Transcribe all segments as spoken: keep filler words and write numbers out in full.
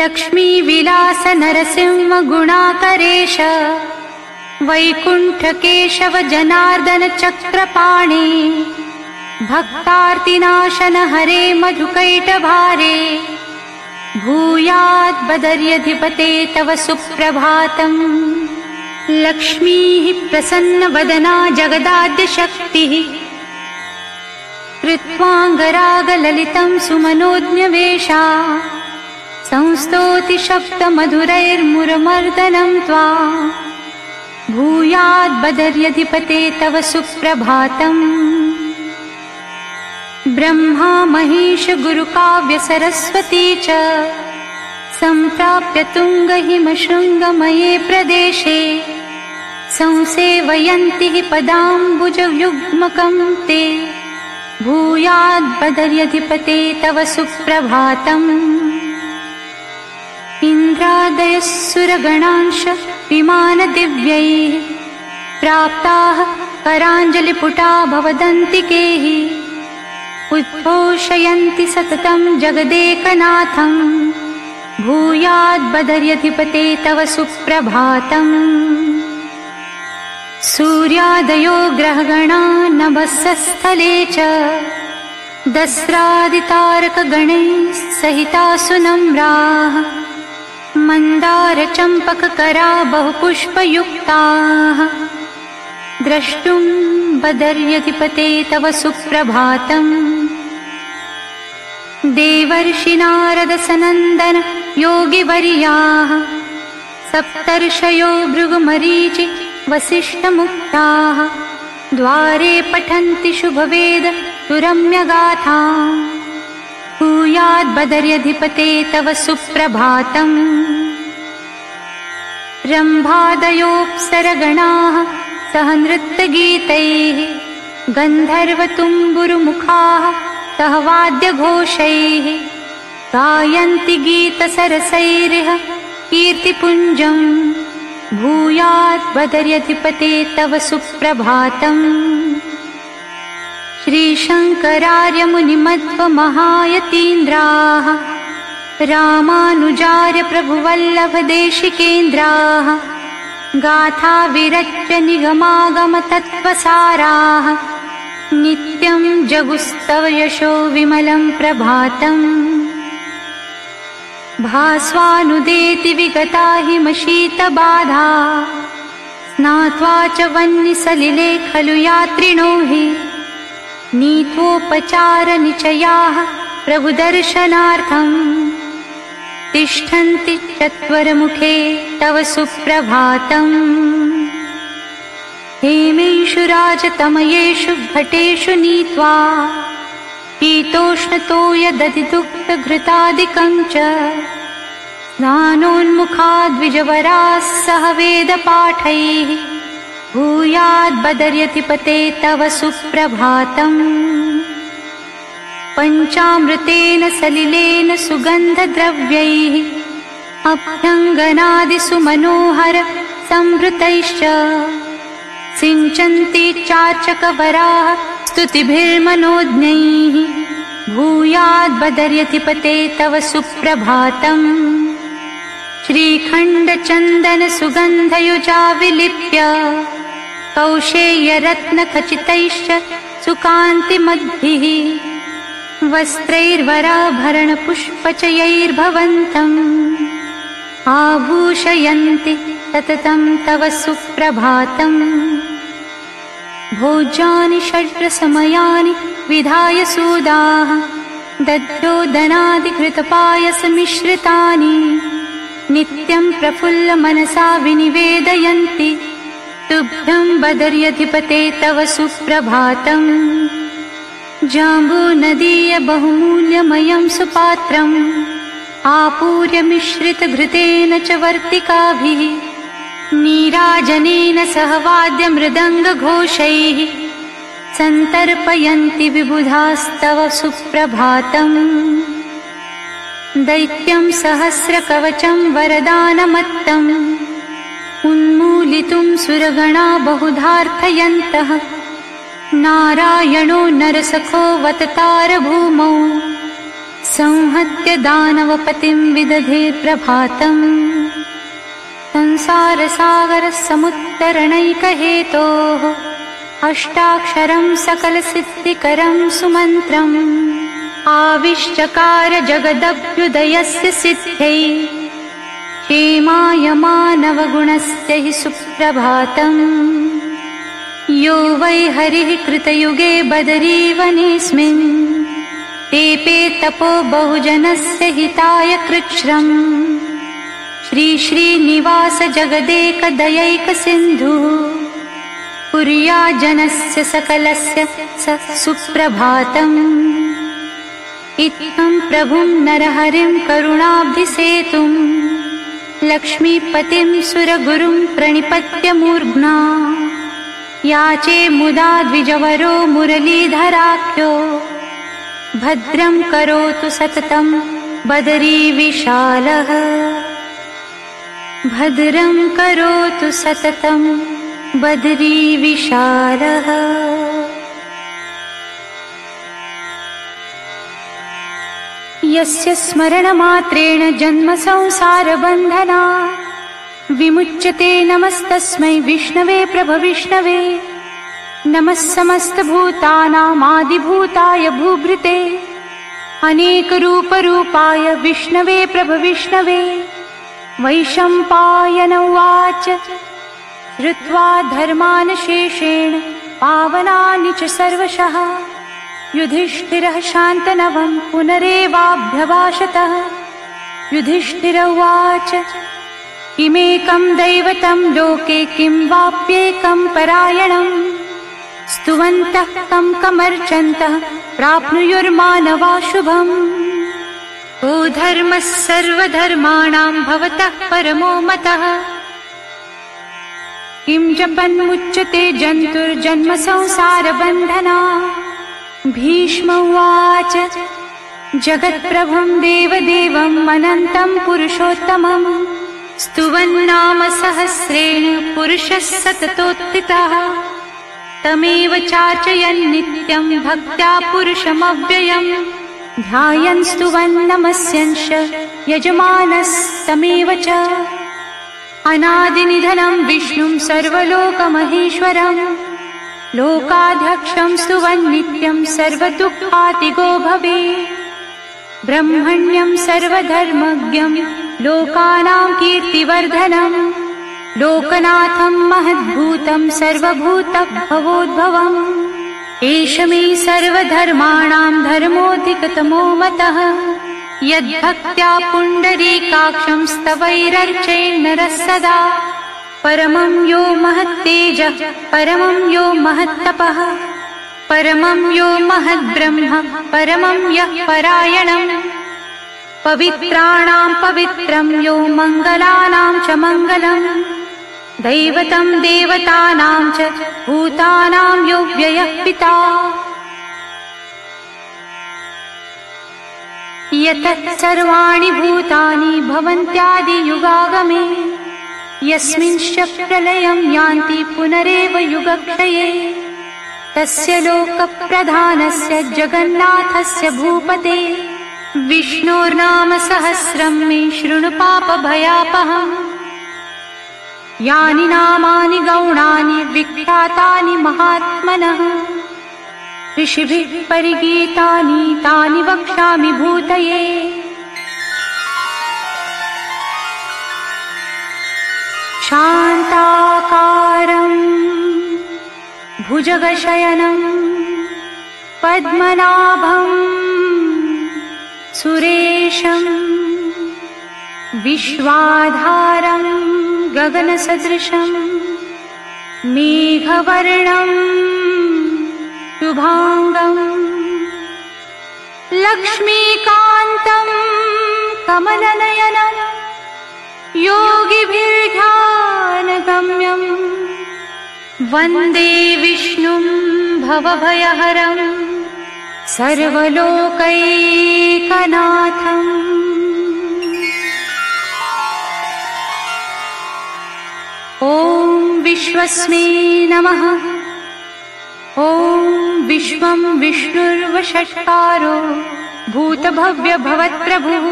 लक्ष्मी विलास नरसिंह गुणाकरेश वैकुंठ केशव जनार्दन चक्रपाणे भक्तार्तिनाशन हरे मधुकैटभारे भूयात् बदर्यधिपते तव सुप्रभातम्। लक्ष्मीः प्रसन्नवदना जगदाद्य शक्तिः कृत्वाङ्गरागललितं सुमनोज्ञवेषा संस्तोति शब्दमधुरैर्मुरमर्दनं त्वा भूयात् बदर्यधिपते तव सुप्रभातम्। ब्रह्मा महेश गुरुकाव्य सरस्वती च सम्प्राप्य तुङ्गहिमशृङ्गमये प्रदेशे संसेवयन्ति हि पदाम्बुजयुग्मकं ते भूयात् बदर्यधिपते तव सुप्रभातम्। इन्द्रादयः सुरगणांश विमानदिव्यैः प्राप्ताः कराञ्जलिपुटा भवदन्तिकैः उद्घोषयन्ति सततं जगदेकनाथं भूयात् बदर्यधिपते तव सुप्रभातम्। सूर्यादयो ग्रहगणा नभस्स्थले च दस्रादितारकगणैः सहितासु नम्राः मन्दारचम्पककरा बहुपुष्पयुक्ताः द्रष्टुं बदर्यधिपते तव सुप्रभातम्। देवर्षि नारद सनन्दन योगिवर्याः सप्तर्षयो भृगुमरीचि वसिष्ठमुक्ताः द्वारे पठन्ति शुभवेद सुरम्यगाथाम् भूयात् बदर्यधिपते तव सुप्रभातम्। रम्भादयोऽप्सरगणाः सह नृत्यगीतैः गन्धर्वतुम्बुरुमुखाः सह वाद्यघोषैः गायन्ति गीतसरसैरिह कीर्तिपुञ्जम् भूयात् बदर्यधिपते तव सुप्रभातम्। श्रीशङ्करार्यमुनिमध्वमहायतीन्द्राः रामानुजार्य प्रभुवल्लभदेशिकेन्द्राः गाथा विरच्य निगमागमतत्त्वसाराः नित्यं जगुस्तव यशो विमलं प्रभातम्। भास्वानुदेति विगता हिमशीतबाधा स्नात्वा च वह्निसलिले खलु यात्रिणो हि नीत्वोपचारनिचयाः प्रभुदर्शनार्थम् तिष्ठन्ति चत्वरमुखे तव सुप्रभातम्। हेमेषु राजतमयेषु घटेषु नीत्वा शीतोष्णतोयदधिदुग्धघृतादिकं च स्नानोन्मुखाद्विजवराः सह वेदपाठैः भूयात् बदर्यधिपते तव सुप्रभातम्। पञ्चामृतेन सलिलेन सुगन्धद्रव्यैः अभ्यङ्गनादिषु मनोहर संवृतैश्च सिञ्चन्ति चार्चकवराः स्तुतिभिर्मनोज्ञैः भूयात् बदर्यधिपते तव सुप्रभातम्। श्रीखण्डचन्दन सुगन्धयुजा विलिप्य कौशेयरत्नखचितैश्च सुकान्तिमद्भिः वस्त्रैर्वराभरणपुष्पचयैर्भवन्तम् आभूषयन्ति सततं तव सुप्रभातम्। भोज्यानि षड्रसमयानि विधाय सूदाः दध्योदनादिघृतपायसमिश्रितानि नित्यं प्रफुल्लमनसा विनिवेदयन्ति तुभ्यं बदर्यधिपते तव सुप्रभातम्। जाम्बूनदीय बहुमूल्यमयं सुपात्रम् आपूर्य मिश्रितघृतेन च वर्तिकाभिः नीराजनेन सह वाद्यमृदङ्गघोषैः सन्तर्पयन्ति विबुधास्तव सुप्रभातम्। दैत्यं सहस्रकवचं वरदानमत्तम् उन्मूलितुं सुरगणा बहुधार्थयन्तः नारायणो नरसखो वततार भूमौ संहत्य दानवपतिं विदधे प्रभातम् संसारसागरसमुत्तरणैकहेतोः अष्टाक्षरं सकलसिद्धिकरं सुमन्त्रम् आविश्चकार जगदभ्युदयस्य सिद्ध्यै क्षेमाय मानवगुणस्य हि सुप्रभातम् यो वै हरिः कृतयुगे बदरीवनेऽस्मिन् तेपे तपो बहुजनस्य हिताय कृच्छ्रम् श्री श्रीनिवास जगदेकदयैकसिन्धुः कुर्याज्जनस्य सकलस्य स सुप्रभातम् इत्थं प्रभुं नरहरिं करुणाब्धिसेतुं लक्ष्मीपतिं सुरगुरुं प्रणिपत्य मूर्ध्ना याचे मुदा द्विजवरो मुरलीधराख्यो भद्रं करोतु सततं बदरीविशालः भद्रं करोतु सततं बदरीविशालः। यस्य स्मरणमात्रेण जन्म संसारबन्धनात् विमुच्यते नमस्तस्मै विष्णवे प्रभविष्णवे नमः समस्तभूतानामादिभूताय भूभृते अनेकरूपरूपाय विष्णवे प्रभविष्णवे। वैशम्पायन उवाच श्रुत्वा धर्मान् शेषेण पावनानि च सर्वशः युधिष्ठिरः शान्तनवं पुनरेवाभ्यभाषतः। युधिष्ठिर उवाच किमेकं दैवतं लोके किं वाप्येकं परायणम् स्तुवन्तः कं कमर्चन्तः प्राप्नुयुर्मानवा शुभम्। ओ धर्मः सर्वधर्माणां भवतः परमो मतः किं जपन्मुच्यते जन्तुर्जन्म संसारबन्धनात्। भीष्म उवाच जगत्प्रभुं देवदेवम् अनन्तं पुरुषोत्तमम् स्तुवन्नाम सहस्रेण पुरुषः सततोत्थितः तमेव चार्चयन् नित्यं भक्त्या पुरुषमव्ययम् ध्यायन् स्तुवन् नमस्यंश यजमानस्तमेव च। अनादिनिधनं विष्णुं सर्वलोकमहेश्वरम् लोकाध्यक्षं स्तुवन् नित्यं सर्वदुःखातिगो भवेत्। ब्रह्मण्यं सर्वधर्मज्ञं लोकानां कीर्तिवर्धनम् लोकनाथं महद्भूतं सर्वभूतभवोद्भवम् एष मे सर्वधर्माणां धर्मोऽधिकतमो मतः यद्भक्त्या पुण्डरीकाक्षं स्तवैरर्चयन्नरः सदा परमं यो महत्तेजः परमं यो महत्तपः परमं यो महद्ब्रह्म परमं यः परायणम् पवित्राणां पवित्रं यो मङ्गलानां च मङ्गलम् दैवतं देवतानां च भूतानां यो व्ययः पिता। यतः सर्वाणि भूतानि भवन्त्यादियुगागमे यस्मिंश्च प्रलयं यान्ति पुनरेव युगक्षये तस्य लोकप्रधानस्य जगन्नाथस्य भूपते विष्णोर्नाम सहस्रं मे शृणु पापभयापहम्। यानि नामानि गौणानि विख्यातानि महात्मनः ऋषिभिः परिगीतानि तानि वक्ष्यामि भूतये। शान्ताकारं भुजगशयनं पद्मनाभं सुरेशं विश्वाधारं गगनसदृशं मेघवर्णं शुभांगं लक्ष्मीकान्तं कमलनयनं योगिभिर्ध्यानगम्यं वन्दे विष्णुं भवभयहरं सर्वलोकैकनाथम्। ॐ विश्वस्मै नमः। ॐ विश्वं विष्णुर्वषट्कारो भूतभव्य भवत्प्रभुः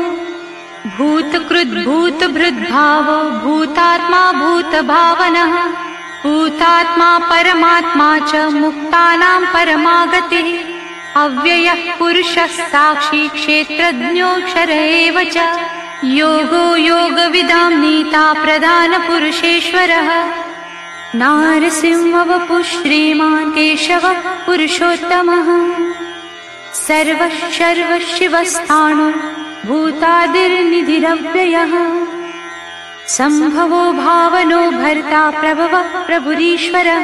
भूतकृद्भूतभृद्भावो भूतात्मा भूतभावनः भूतात्मा परमात्मा च मुक्तानां परमागतिः अव्ययः पुरुषः साक्षी क्षेत्रज्ञोऽक्षर एव च योगो योगविदां नीता प्रधानपुरुषेश्वरः नारसिंहवपुः श्रीमान् केशवः पुरुषोत्तमः सर्वः सर्वः शिवस्थाणुर्भूतादिर्निधिरव्ययः सम्भवो भावनो भर्ता प्रभवः प्रभुरीश्वरः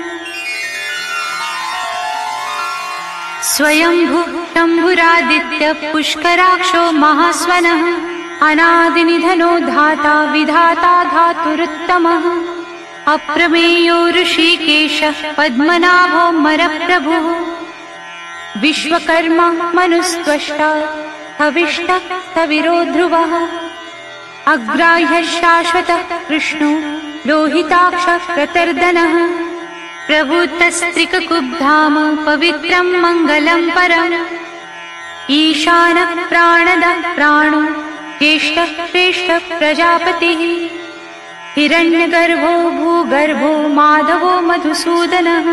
स्वयंभुः शम्भुरादित्यः पुष्कराक्षो महास्वनः अनादिनिधनो धाता विधाता धातुरुत्तमः अप्रमेयो ऋषिकेशः पद्मनाभो मरप्रभुः विश्वकर्मा मनुस्त्वष्टा हविष्ठः स्थविरो ध्रुवः अग्राह्यः शाश्वतः कृष्णो लोहिताक्षः प्रतर्दनः प्रभुतस्त्रिककुब्धाम पवित्रं मङ्गलं परम् ईशानः प्राणदः प्राणो ज्येष्ठः श्रेष्ठः प्रजापतिः हिरण्यगर्भो भूगर्भो माधवो मधुसूदनः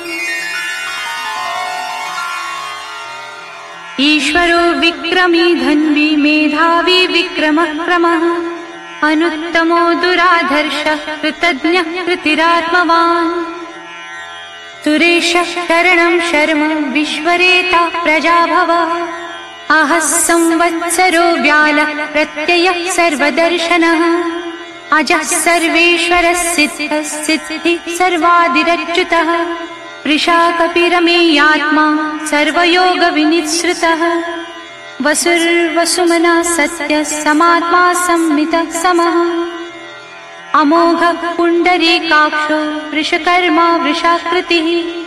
ईश्वरो विक्रमी धन्वी मेधावी विक्रमः क्रमः अनुत्तमो दुराधर्षः कृतज्ञः कृतिरात्मवान् सुरेशः शरणं शर्म विश्वरेता प्रजाभवः अहः संवत्सरो व्यालः प्रत्ययः सर्वदर्शनः अजः सर्वेश्वरः सिद्धः सिद्धिः सर्वादिरच्युतः वृषाकपिरमेयात्मा सर्वयोगविनिःसृतः वसुर्वसुमना सत्यः समात्मा संमितः समः अमोघः पुण्डरीकाक्षो वृषकर्मा वृषाकृतिः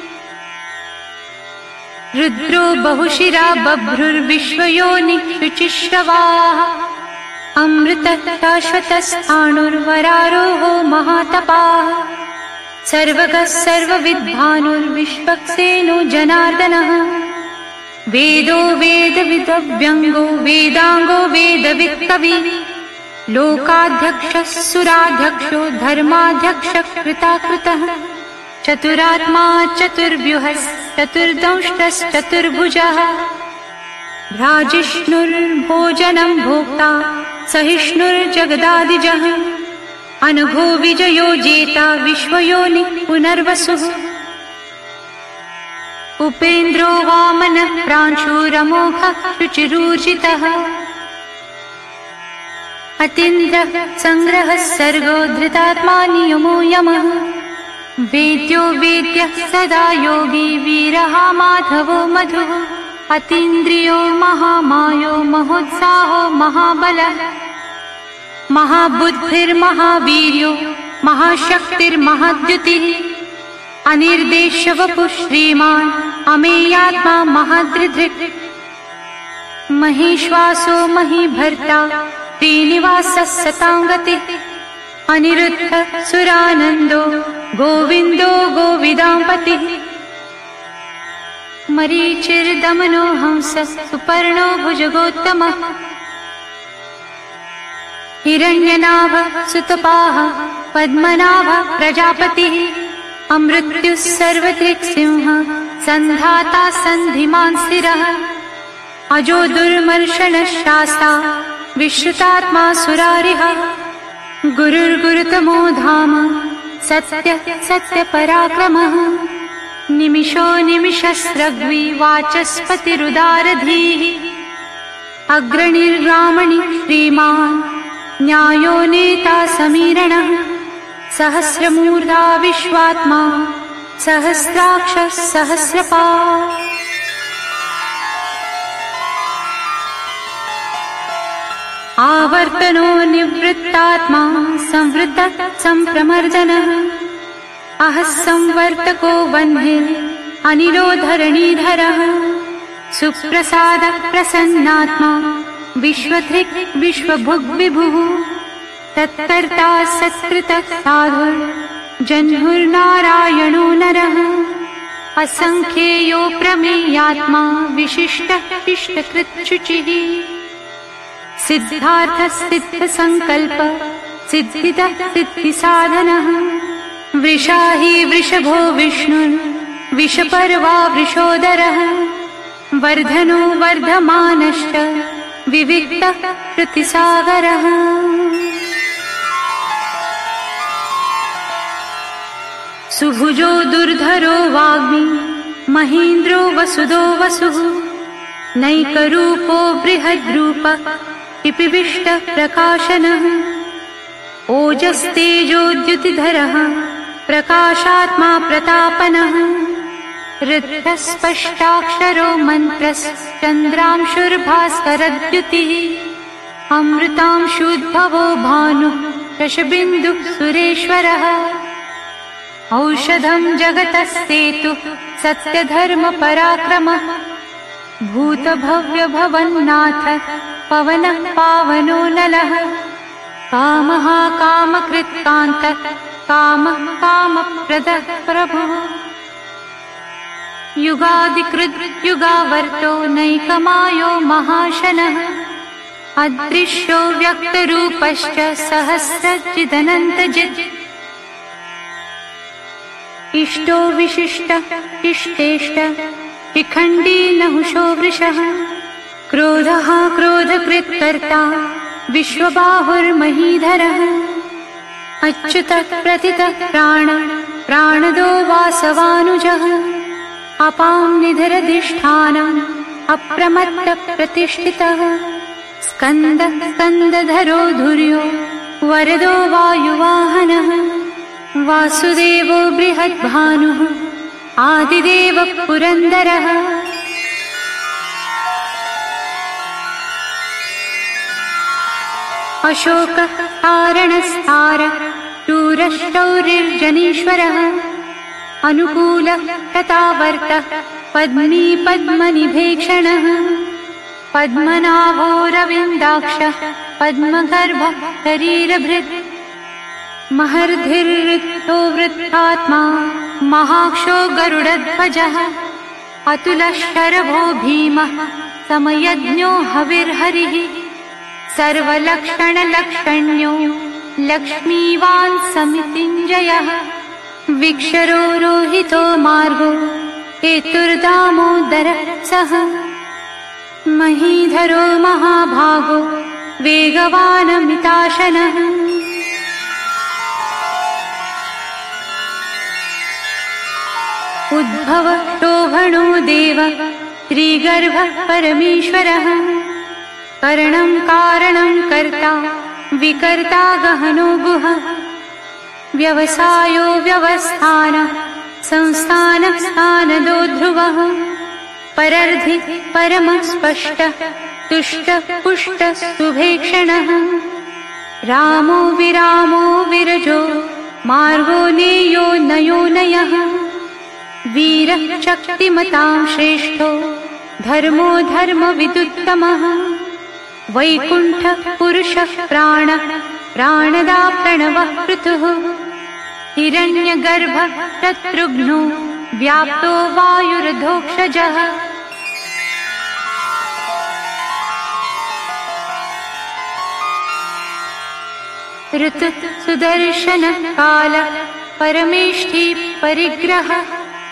रुद्रो बहुशिरा बभ्रुर्विश्वयोनिः शुचिश्रवाः अमृतः शाश्वतस्थाणुर्वरारोहो महातपाः सर्वगः सर्वविद्भानुर्विश्वक्सेनो जनार्दनः वेदो वेदविदव्यङ्गो वेदाङ्गो वेदवित्कविः लोकाध्यक्षः सुराध्यक्षो धर्माध्यक्षः कृताकृतः चतुरात्मा चतुर्व्यूहश्चतुर्दंष्टश्चतुर्भुजः भ्राजिष्णुर्भोजनं भोक्ता सहिष्णुर्जगदादिजः अनघो विजयो जेता विश्वयोनिः पुनर्वसुः उपेन्द्रो वामनः प्रांशुरमोघः शुचिरूर्जितः अतीन्द्रः संग्रहः सर्गो धृतात्मा नियमो यमः वेद्यो वेद्यः सदा योगी वीरः माधवो मधुः अतीन्द्रियो महामायो महोत्साहो महाबलः महाबुद्धिर्महावीर्यो महाशक्तिर्महाद्युतिः अनिर्देश्यवपुः श्रीमान् अमेयात्मा महादृधृक् महीश्वासो महीभर्ता श्रीनिवासः सताङ्गतिः अनिरुद्धः सुरानन्दो गोविन्दो गोविदाम्पतिः मरीचिर्दमनो हंसः सुपर्णो भुजगोत्तमः हिरण्यनाभः सुतपाः पद्मनाभः प्रजापतिः अमृत्युः सर्वदृक्सिंहः सन्धाता सन्धिमान् स्थिरः अजो दुर्मर्षणः शास्ता विश्रुतात्मा सुरारिः गुरुर्गुरुतमो धाम सत्यः सत्यपराक्रमः निमिषो निमिषस्रग्वी वाचस्पतिरुदारधीः अग्रणिर्रामणिः श्रीमान् न्यायो नेता समीरणः सहस्रमूर्धा विश्वात्मा सहस्राक्षः सहस्रपात् आवर्तनो निवृत्तात्मा संवृत्तः संप्रमर्दनः अहः संवर्तको वह्निः अनिलो धरणीधरः सुप्रसादः प्रसन्नात्मा विश्वधृक् विश्वभुग् विभुः तत्कर्ता सत्कृतः साधुर् जह्नुर्नारायणो नरः असंख्येयो प्रमेयात्मा विशिष्टः शिष्टकृच्छुचिः सिद्धार्थः सिद्धसंकल्प सिद्धिदः सिद्धिसाधनः वृषाहि वृषभो विष्णुर् विषपर्वा वृषोदरः वर्धनो वर्धमानश्च विविक्तः कृतिसागरः सुभुजो दुर्धरो वाग्मी महीन्द्रो वसुदो वसुः नैकरूपो बृहद्रूपः पिपीविष्टः प्रकाशनः ओजस्तेजोद्युतिधरः प्रकाशात्मा प्रतापनः ऋद्धस्पष्टाक्षरो मन्त्रश्चन्द्रांशुर्भास्करद्युतिः अमृतांशुद्भवो भानुः शशबिन्दुः सुरेश्वरः औषधं जगतस्सेतुः सत्यधर्मपराक्रमः भूतभव्यभवन्नाथः पवनः पावनो नलः कामः कामकृत्कान्तः कामः कामप्रदः प्रभुः युगादिकृद्युगावर्तो नैकमायो महाशनः अदृश्यो व्यक्तरूपश्च सहस्रचिदनन्तजित् इष्टो विशिष्टः इष्टेष्टः शिखण्डी नहुषो वृषः क्रोधः क्रोधकृत्कर्ता विश्वबाहुर्महीधरः अच्युतः प्रतितः प्राण प्राणदो वासवानुजः अपां निधिरधिष्ठानम् अप्रमत्तः प्रतिष्ठितः स्कन्दः स्कन्दधरो धुर्यो वरदो वायुवाहनः वासुदेवो बृहद्भानुः आदिदेवः पुरन्दरः अशोकः कारणस्तारः शूरश्शौरिर्जनीश्वरः अनुकूलः तथावर्तः पद्मी पद्मनिभेक्षणः पद्मनाभो रविन्दाक्षः पद्मगर्भः शरीरभृत् महर्धिर्वृत्तो वृत्रात्मा महाक्षो गरुडध्वजः अतुलशरभो भीमः समयज्ञो हविर्हरिः सर्वलक्षणलक्षण्यो लक्ष्मीवान् समितिञ्जयः विक्षरो रोहितो मार्गो हेतुर्दामोदरः सः महीधरो महाभागो वेगवानमिताशनः उद्भवः शोभनो देव श्रीगर्भः परमेश्वरः करणं कारणं कर्ता विकर्ता गहनो गुहः व्यवसायो व्यवस्थानः संस्थानः स्थानदो ध्रुवः परर्धि परमः स्पष्टः तुष्टः पुष्टः सुभेक्षणः रामो विरामो विरजो मार्गो नेयो नयो नयः वीरः शक्तिमतां श्रेष्ठो धर्मो धर्मविदुत्तमः वैकुण्ठः पुरुषः प्राणः प्राणदा प्रणवः पृथुः हिरण्यगर्भः शत्रुघ्नो व्याप्तो वायुरधोक्षजः ऋतुः सुदर्शनः कालः परमेष्ठी परिग्रहः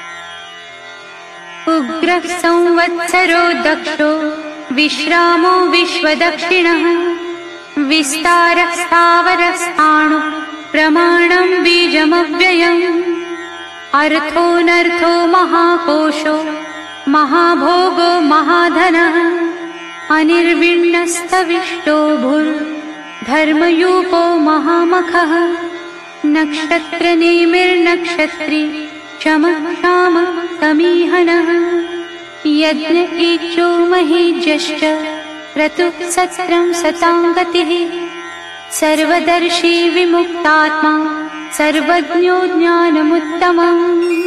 उग्रः संवत्सरो दक्षो विश्रामो विश्वदक्षिणः विस्तारः स्थावरः स्थाणुः प्रमाणं बीजमव्ययम् अर्थोऽनर्थो महाकोशो महाभोगो महाधनः अनिर्विण्णस्तविष्टो भूर्धर्मयूपो महामखः नक्षत्रनेमिर्नक्षत्री क्षमः क्षामः समीहनः यज्ञ ईचो महीज्यश्च क्रतुः सत्रं सताङ्गतिः सर्वदर्शी विमुक्तात्मा सर्वज्ञो ज्ञानमुत्तमम्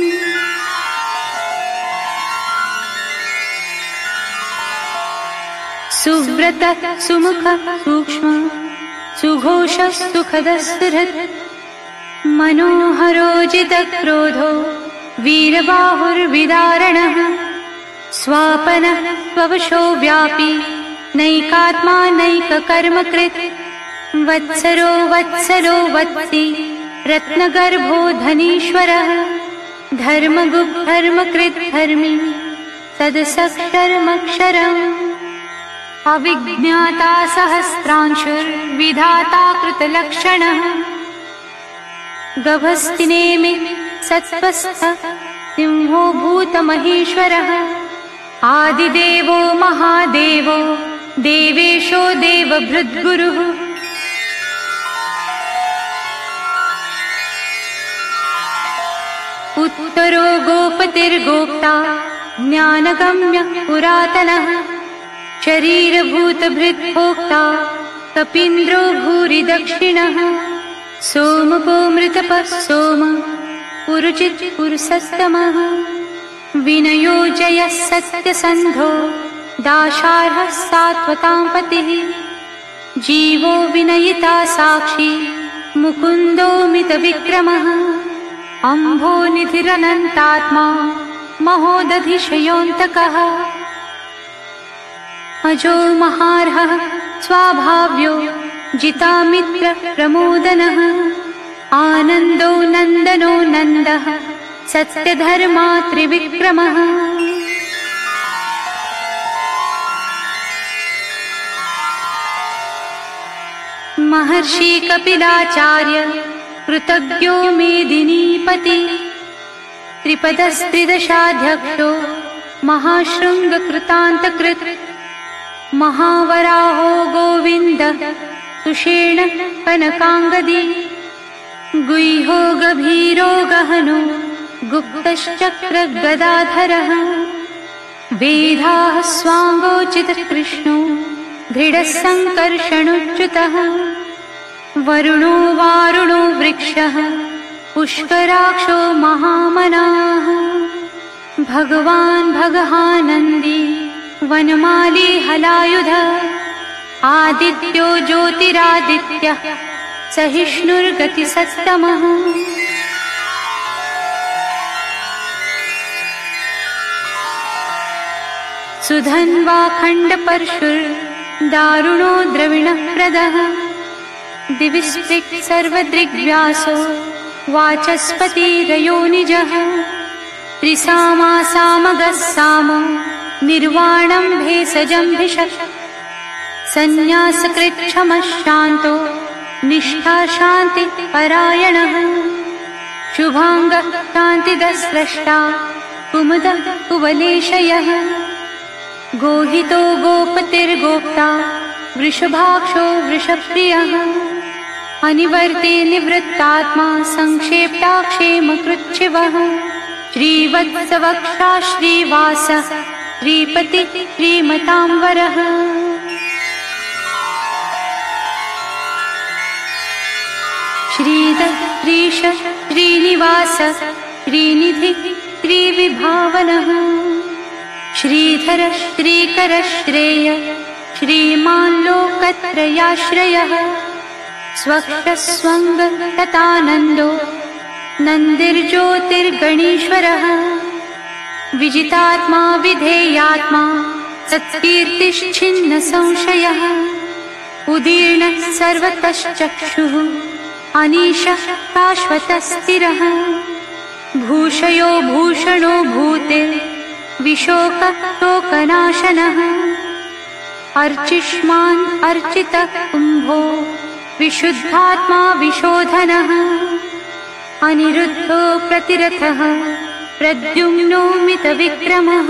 सुव्रतः सुमुखः सूक्ष्मः सुघोषः सुखदः सुहृत् मनोहरो जितक्रोधो वीरबाहुर्विदारणः स्वापनः स्ववशो व्यापी नैकात्मा नैककर्मकृत् वत्सरो वत्सलो वत्सी रत्नगर्भो धनीश्वरः धर्मगुप्धर्मकृत् धर्मी सदसक्षरमक्षरम् अविज्ञाता सहस्रांशुर्विधाता कृतलक्षणः गभस्तिनेमि सत्त्वस्थः सिंहो भूतमहेश्वरः आदिदेवो महादेवो देवेशो देवभृद्गुरुः उत्तरो गोपतिर्गोप्ता ज्ञानगम्यः पुरातनः शरीरभूतभृद्भोक्ता कपीन्द्रो भूरि दक्षिणः सोमपो मृतपः सोम पुरुचित् पुरुषस्तमः विनयो जयः सत्यसन्धो दाशार्हः सात्वतां पतिः जीवो विनयिता साक्षी मुकुन्दो मितविक्रमः अम्भो निधिरनन्तात्मा महोदधिशयोऽन्तकः अजो महार्हः स्वाभाव्यो जितामित्र प्रमोदनः आनन्दो नन्दनो नन्दः सत्यधर्मा त्रिविक्रमः महर्षि कपिलाचार्य कृतज्ञो मेदिनीपति त्रिपदस्त्रिदशाध्यक्षो महाशृङ्गकृतान्तकृत् महावराहो गोविन्दः सुषेण कनकाङ्गदी गुह्यो गभीरो गहनो गुप्तश्चक्रगदाधरः वेदाः स्वाङ्गोचितकृष्णो दृढः सङ्कर्षणोच्युतः वरुणो वारुणो वृक्षः पुष्कराक्षो महामनाः भगवान् भगहानन्दी वनमाली हलायुध आदित्यो ज्योतिरादित्यः सहिष्णुर्गतिसत्तमः सुधन्वा खण्डपरशुर्दारुणो द्रविणः प्रदः दिविस्पृक् सर्वदृग्व्यासो वाचस्पतिरयोनिजः त्रिसामासामगः सामो निर्वाणं भेषजम्भिषक् सन्न्यासकृच्छमः शान्तो निष्ठा शान्ति परायणः शुभाङ्गः शान्तिदः स्रष्टा कुमुदः कुवलेशयः गोहितो गोपतिर्गोप्ता वृषभाक्षो वृषप्रियः अनिवर्ते निवृत्तात्मा संक्षेप्ताक्षेमकृच्छिवः श्रीवत्सवक्षा श्रीवासः श्रीपति श्रीमतांवरः श्रीधर श्रीश श्रीनिवास श्रीनिधि श्रीविभावनः श्रीधर श्रीकर श्रेय श्रीमान् लोकत्रयाश्रयः स्वक्षस्वङ्ग ततानन्दो नन्दिर्ज्योतिर्गणेश्वरः विजितात्मा विधेयात्मा सत्कीर्तिश्छिन्न संशयः उदीर्णः सर्वतश्चक्षुः अनीशः शाश्वतस्थिरः भूषयो भूषणो भूतिर् विशोकशोकनाशनः अर्चिष्मान् अर्चितः कुम्भो विशुद्धात्मा विशोधनः अनिरुद्धो प्रतिरथः प्रद्युम्नो मितविक्रमः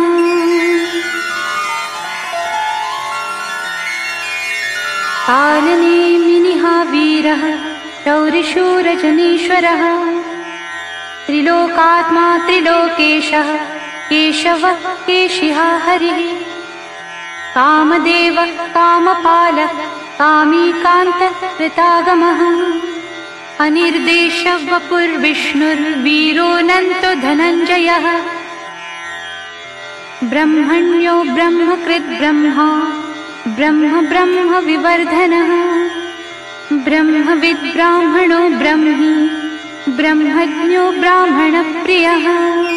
कालनेमिनिः वीरः शौरिशूरजनीश्वरः त्रिलोकात्मा त्रिलोकेशः केशवः केशिः हरिः कामदेवः कामपालः कामीकान्तः कृतागमः अनिर्देशः वपुर्विष्णुर्वीरोऽनन्तो धनञ्जयः ब्रह्मण्यो ब्रह्मकृत् ब्रह्मा ब्रह्म ब्रह्म विवर्धनः ब्रह्मविद् ब्राह्मणो ब्रह्मी ब्रह्मज्ञो ब्राह्मणप्रियः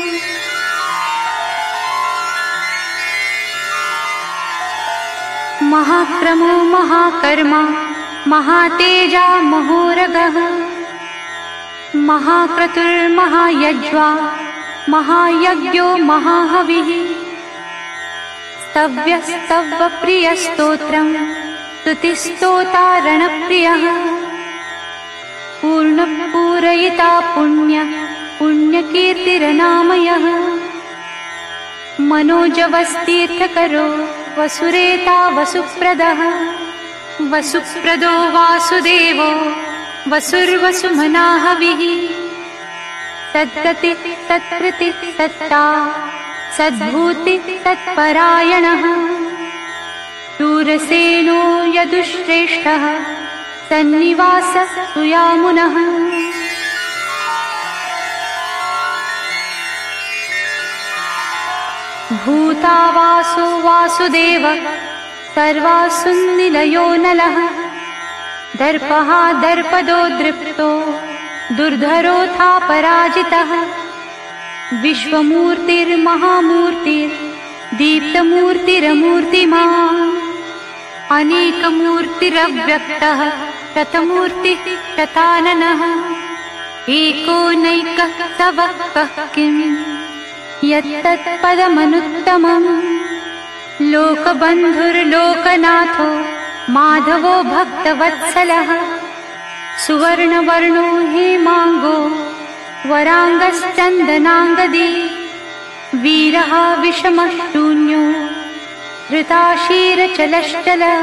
महाक्रमो महाकर्मा महातेजा महोरगः महाक्रतुर्महायज्वा महायज्ञो महाहविः स्तव्यस्तव्यप्रियस्तोत्रम् स्तुतिस्तोतारणप्रियः पूर्णपूरयिता पुण्य पुण्यकीर्तिरनामयः मनोजवस्तीर्थकरो वसुरेता वसुप्रदः वसुप्रदो वासुदेवो वसुर्वसुमनाहविः सद्गति सत्कृति सत्ता सद्भूति तत्परायणः शूरसेनो यदुश्रेष्ठः सन्निवास सुयामुनः भूतावासो वासुदेव सर्वासुन्निलयो नलः दर्पः दर्पदो दृप्तो दुर्धरोऽथा पराजितः विश्वमूर्तिर्महामूर्तिर्दीप्तमूर्तिरमूर्तिमान् अनेकमूर्तिरव्यक्तः शतमूर्तिः शताननः एको नैकः सवक्कः किम् यत्तत्पदमनुत्तमम् लोकबन्धुर्लोकनाथो माधवो भक्तवत्सलः सुवर्णवर्णो हेमाङ्गो वराङ्गश्चन्दनाङ्गदी वीरः विषमः शून्यो धृताशीरचलश्चलः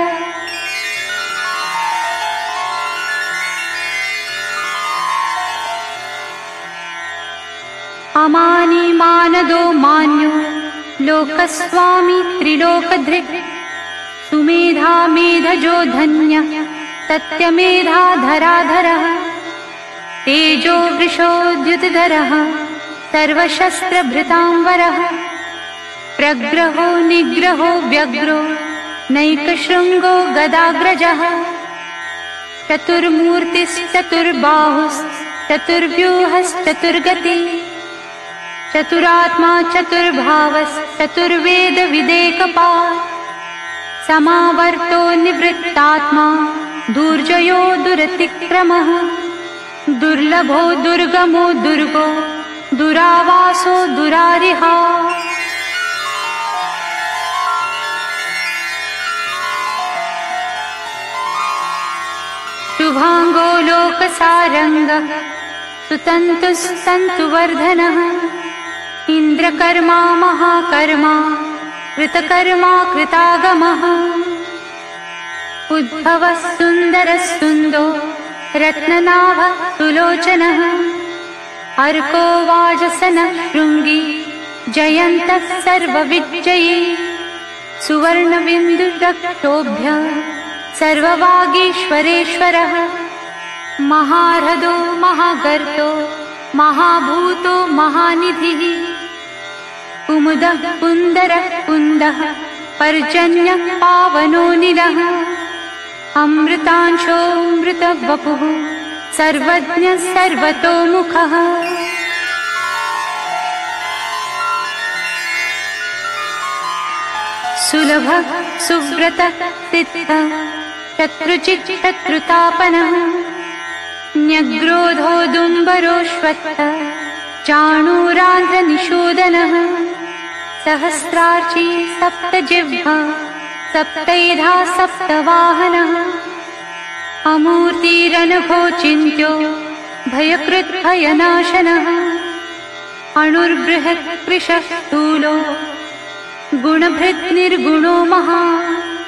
अमानी मानदो मान्यो लोकस्वामी त्रिलोकधृक् सुमेधा मेधजो धन्यः सत्यमेधाधराधरः तेजो वृषोद्युतिधरः सर्वशस्त्रभृतांवरः प्रग्रहो निग्रहो व्यग्रो नैकशृङ्गो गदाग्रजः चतुर्मूर्तिश्चतुर्बाहुश्चतुर्व्यूहश्चतुर्गतिः चतुरात्मा चतुर्भावश्चतुर्वेदविदेकपात् समावर्तो निवृत्तात्मा दुर्जयो दुरतिक्रमः दुर्लभो दुर्गमो दुर्गो दुरावासो दुरारिहा शुभांगो लोकसारंगः सुतन्तुस्तन्तुवर्धनः इन्द्रकर्मा महाकर्मा कृतकर्मा कृतागमः उद्भवः सुन्दरः सुन्दो रत्ननाभः सुलोचनः अर्को वाजसनः शृङ्गी जयन्तः सर्वविजयी सुवर्णबिन्दुरक्षोभ्यः सर्ववागीश्वरेश्वरः महारथो महागर्तो महाभूतो महानिधिः कुमुदः कुन्दरः कुन्दः पर्जन्यः पावनो निलः अमृतांशोऽमृतवपुः सर्वज्ञः सर्वतोमुखः सुलभः सुव्रतः सिद्धः शत्रुचित् शत्रुतापनः न्यग्रोधोदुम्बरोऽश्वत्थः चाणूरान्ध्रनिषूदनः सहस्रार्ची सप्तजिह्वा सप्तैधा सप्तवाहनः अमूर्तिरनघो चिन्त्यो भयकृद्भयनाशनः अणुर्बृहत् कृशः स्थूलो गुणभृत् निर्गुणो महान्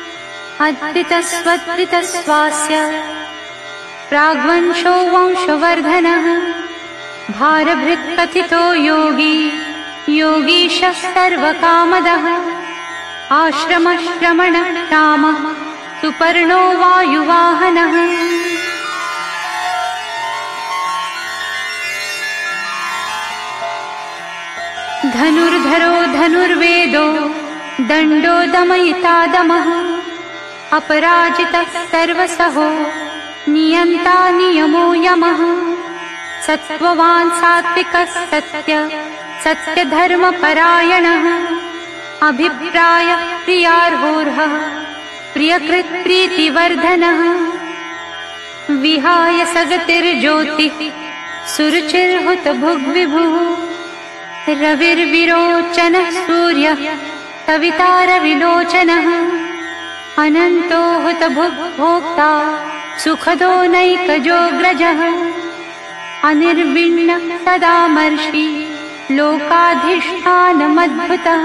अद्रितस्वद्रितस्वास्य प्राग्वंशो वंशवर्धनः भारभृत् कथितो योगी योगीशः सर्वकामदः आश्रमश्रमणः कामः सुपर्णो वायुवाहनः धनुर्धरो धनुर्वेदो दण्डो दमयिता दमः अपराजितः सर्वसहो नियन्ता नियमो यमः सत्त्ववान् सात्विकः सत्य सत्यधर्मपरायणः अभिप्राय प्रियार्होर्हः प्रियकृत् प्रीतिवर्धनः विहाय सगतिर्ज्योतिः सुरुचिर्हुत भुग्विभुः रविर्विरोचनः सूर्यः सवितारविलोचनः अनन्तो हुत भुग्भोक्ता सुखदो नैकजोऽग्रजः अनिर्विण्ण सदामर्षि लोकाधिष्ठानमद्भुतः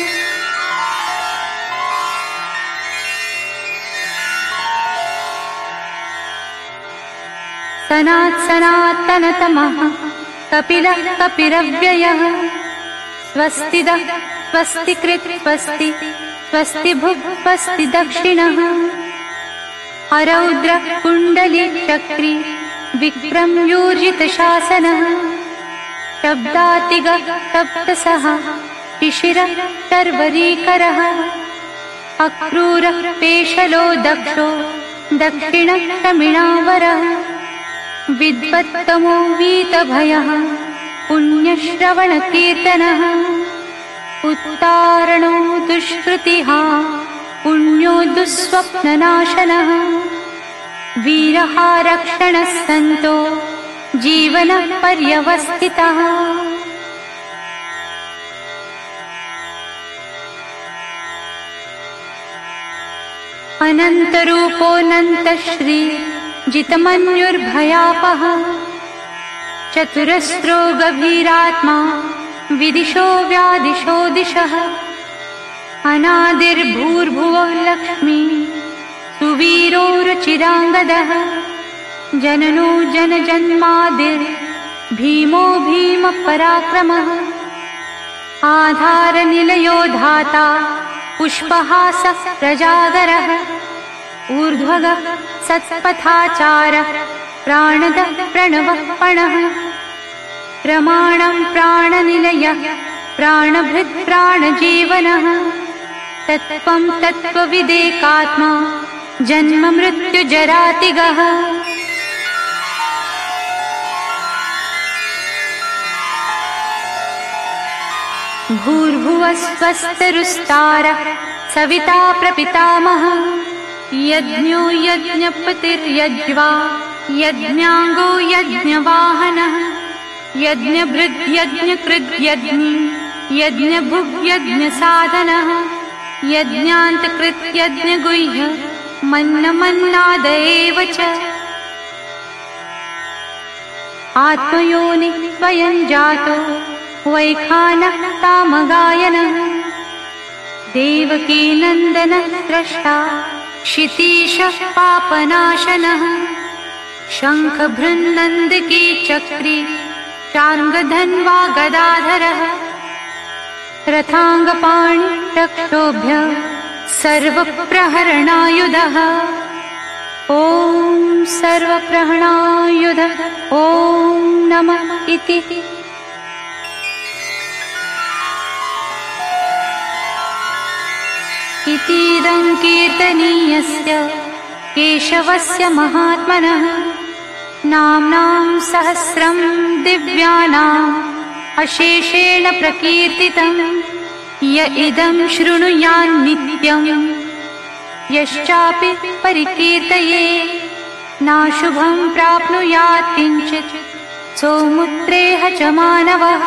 सनात् सनातनतमः कपिलः कपिरव्ययः स्वस्तिदः स्वस्तिकृत् स्वस्ति स्वस्ति भुक् स्वस्ति दक्षिणः अरौद्र कुण्डली चक्री विक्रम यूर्जित शासनः शब्दातिगः सप्तसः शिशिरः शर्वरीकरः अक्रूरः पेशलो दक्षो दक्षिणक्षमिणावरः विद्वत्तमो वीतभयः पुण्यश्रवणकीर्तनः उत्तारणो दुष्कृतिः पुण्यो दुःस्वप्ननाशनः वीरः रक्षणः सन्तो जीवनः पर्यवस्थितः अनन्तरूपोऽनन्तश्री जितमन्युर्भयापः चतुरस्रो गभीरात्मा विदिशो व्यादिशो दिशः अनादिर्भूर्भुवः लक्ष्मी सुवीरो रुचिराङ्गदः जननो जनजन्मादिर् भीमो भीमपराक्रमः आधारनिलयो धाता पुष्पहासः प्रजागरः ऊर्ध्वगः सत्पथाचारः प्राणदः प्रणवः पणः प्रमाणं प्राणनिलयः प्राणभृत् प्राणजीवनः तत्त्वं तत्त्वविदेकात्मा जन्म मृत्युजरातिगः भूर्भुवः स्वस्तरुस्तारः सविता प्रपितामहः यज्ञो यज्ञपतिर्यज्वा यज्ञाङ्गो यज्ञवाहनः यज्ञभृद्यज्ञकृद्यज्ञी यज्ञभुग्यज्ञसाधनः यज्ञान्तकृत् यज्ञगुह्य मन्नमन्नाद एव च आत्मयोनि स्वयं जातो वैखानः सामगायनः देवकी नन्दनः स्रष्टा क्षितीशः पापनाशनः शङ्खभृन्नन्दकी चक्री शार्ङ्गधन्वा गदाधरः रथाङ्गपाणि रक्षोभ्य सर्वप्रहरणायुधः ॐ सर्वप्रहरणायुध ॐ नमः इति इतीदं कीर्तनीयस्य केशवस्य महात्मनः नाम्नां सहस्रं दिव्यानाम् अशेषेण प्रकीर्तितं य इदं शृणुयान्नित्यं यश्चापि परिकीर्तये नाशुभं प्राप्नुयात् किञ्चित् सौमुत्रेह च मानवः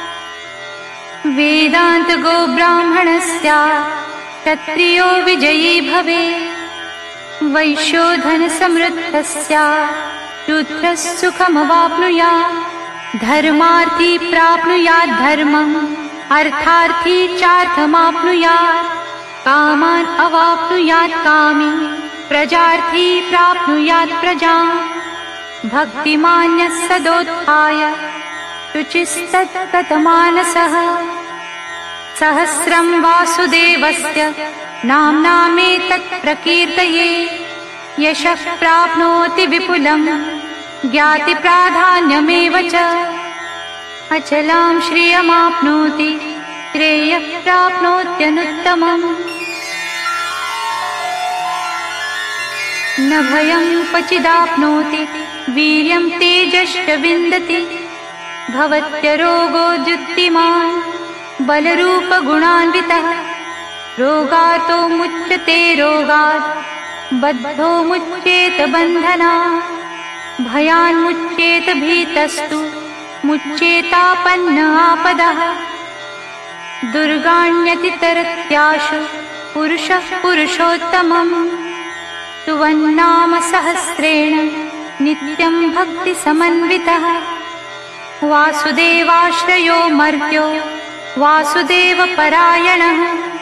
वेदान्तगो ब्राह्मणस्यात् क्षत्रियो विजयी भवेत् वैश्योधनसमृद्धस्यात् शूद्रः सुखमवाप्नुयात् धर्मार्थी प्राप्नुयात् धर्मम् अर्थार्थी चार्थमाप्नुयात् कामान् अवाप्नुयात् कामी प्रजार्थी प्राप्नुयात् प्रजाम् भक्तिमान्यः सदोत्थाय शुचिस्तत्कतमानसः सहस्रं वासुदेवस्य नाम्नामेतत् प्रकीर्तये यशः प्राप्नोति विपुलम् ज्ञातिप्राधान्यमेव च अचलां श्रियमाप्नोति श्रेयः प्राप्नोत्यनुत्तमम् न भयं क्वचिदाप्नोति वीर्यं तेजश्च विन्दति भवत्यरोगोद्युक्तिमान् बलरूपगुणान्वितः रोगातो मुच्यते रोगात् बद्धो मुच्येत बन्धनात् भयान्मुच्येत भीतस्तु मुच्येतापन्न आपदः दुर्गाण्यतितरत्याशु पुरुषः पुरुषोत्तमम् सुवन्नाम सहस्रेण नित्यं भक्तिसमन्वितः वासुदेवाश्रयो मर्त्यो वासुदेवपरायणः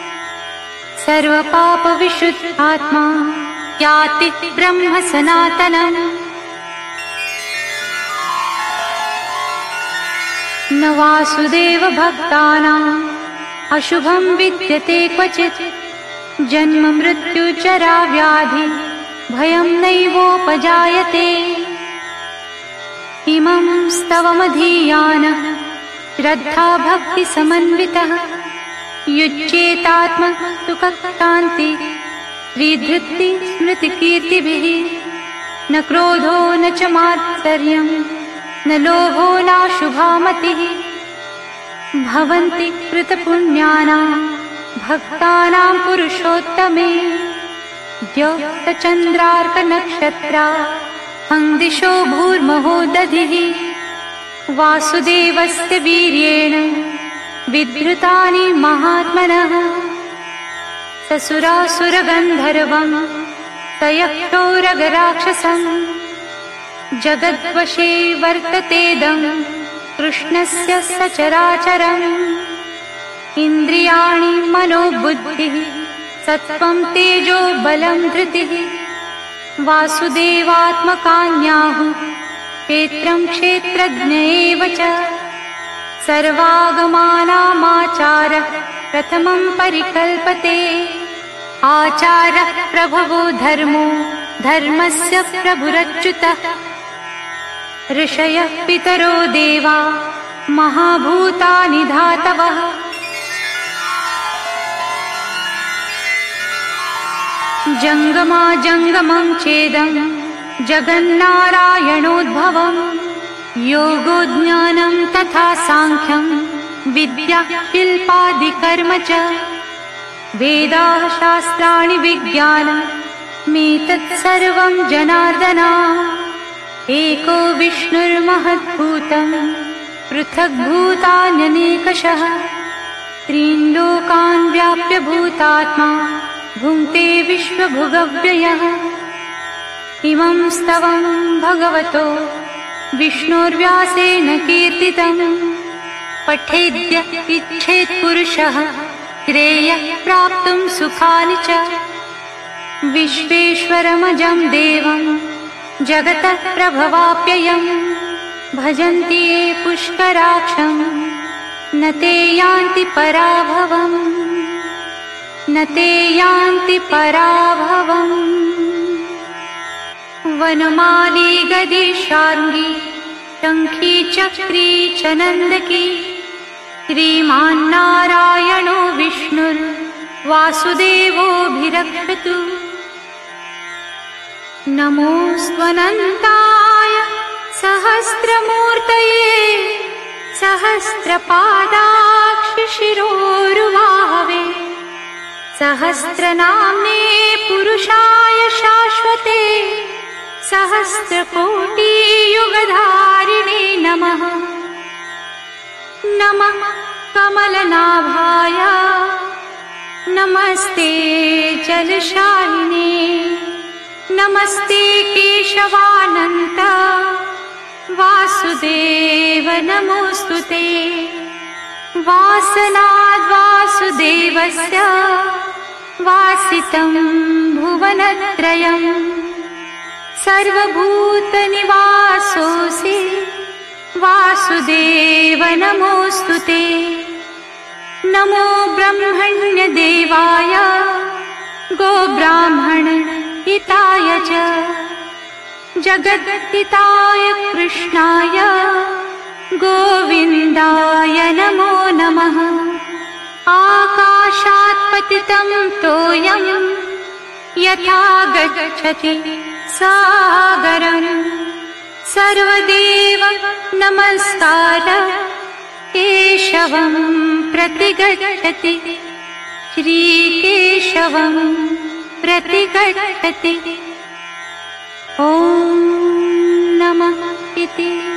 सर्वपापविशुद्धात्मा याति ब्रह्म सनातनम् न वासुदेव भक्तानाम् अशुभं विद्यते क्वचित् जन्म मृत्युचरा व्याधि भयं नैवोपजायते इमं स्तवमधीयानः श्रद्धा भक्तिसमन्वितः युज्येतात्मसुखशान्ति श्रीधृति स्मृतिकीर्तिभिः न क्रोधो न च मात्सर्यं न लोभो नाशुभा मतिः भवन्ति कृतपुण्यानां भक्तानां पुरुषोत्तमे द्योतचन्द्रार्कनक्षत्रा हंदिशो भूर्महो दधिः वासुदेवस्य वीर्येण विधृतानि महात्मनः ससुरासुरगन्धर्वं सयक्षोरगराक्षसम् जगद्वशे वर्ततेदं कृष्णस्य सचराचरम् इन्द्रियाणि मनोबुद्धिः सत्त्वं तेजो बलं धृतिः वासुदेवात्मकान्याहुः क्षेत्रं क्षेत्रज्ञ एव च सर्वागमानामाचारः प्रथमं परिकल्पते आचारः प्रभवो धर्मो धर्मस्य प्रभुरच्युतः ऋषयः पितरो देवा महाभूतानि धातवः जंगमा जंगमं चेदं जगन्नारायणोद्भवम् योगो ज्ञानं तथा सांख्यं विद्या शिल्पादिकर्म च वेदाः शास्त्राणि विज्ञानमेतत् सर्वं जनार्दना एको विष्णुर्महद्भूतं पृथग्भूतान्यनेकशः त्रीन् लोकान् व्याप्य भूतात्मा भुङ्क्ते विश्वभुगव्ययः इमं स्तवं भगवतो विष्णोर्व्यासेन कीर्तितं पठेद्य इच्छेत् पुरुषः श्रेयः प्राप्तुं सुखानि च विश्वेश्वरमजं देवं जगतः प्रभवाप्ययम् भजन्ति ये पुष्कराक्षं न ते यान्ति पराभवम् न ते यान्ति पराभवम् वनमाली गदी शार्ङ्गी शङ्खी चक्री च नन्दकी श्रीमान्नारायणो विष्णुर्वासुदेवोऽभिरक्षतु नमोऽस्त्वनन्ताय सहस्रमूर्तये सहस्रपादाक्षिशिरोरुबाहवे सहस्रनाम्ने पुरुषाय शाश्वते सहस्रकोटियुगधारिणे नमः नमः कमलनाभाय नमस्ते जलशालिने नमस्ते केशवानन्त वासुदेव नमोऽस्तुते वासनाद्वासुदेवस्य वासितं भुवनत्रयम् सर्वभूतनिवासोऽसि वासुदेव नमोऽस्तुते नमो ब्रह्मण्यदेवाय गोब्राह्मण हिताय च जगद्हिताय कृष्णाय गोविन्दाय नमो नमः आकाशात् पतितं तोयं यथा गच्छति सागरं सर्वदेव नमस्कार केशवं प्रतिगच्छति श्रीकेशवं प्रतिगच्छति ॐ नमः इति।